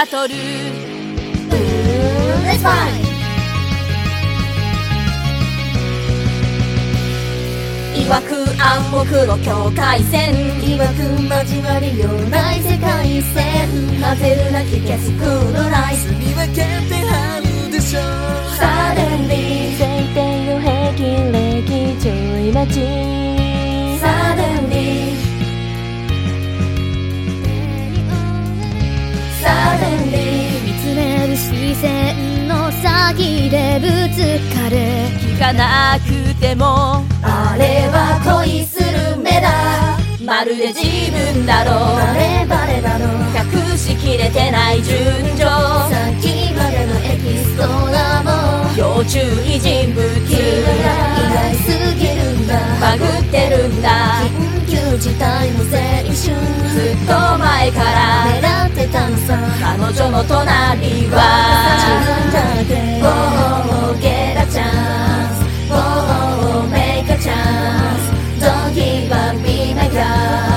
バトル。 Let's fight! 曰く暗黙の境界線、 曰く交わりようない世界線、混ぜるなき消すクールライスに分けてはるでしょう。 サデンリー最低の平均歴ちょい待ちサデンリーサデンリー見つめる視線の先でぶつかる。 聞かなくてもあれは恋する目だ、 まるで自分だろう。 バレバレだろう、 隠しきれてない純情、 さっきまでのエキストラも要注意人物、 君が意外すぎるんだ、 バグってるんだ。 緊急事態の青春ずっと前から狙ってたのさ、 彼女の隣自は分だけ Oh, get a chance Oh, make a chance Don't give up, be my girl